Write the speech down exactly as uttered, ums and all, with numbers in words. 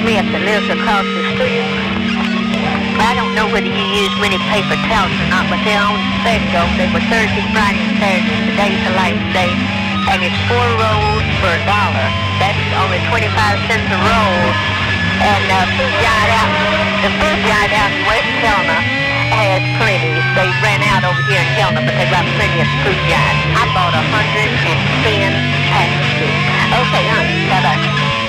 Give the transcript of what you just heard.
Smith that lives across the street. I don't know whether you use many paper towels or not, but they're on special. They were Thursday, Friday, and Saturday. Today's the last day. And it's four rolls for a dollar. That's only twenty-five cents a roll. And uh, Food Giant out, the Food Giant out in West Helena has plenty. They ran out over here in Helena, but they got plenty at the Food Giant. I bought a hundred and ten packages. Okay, honey, bye-bye.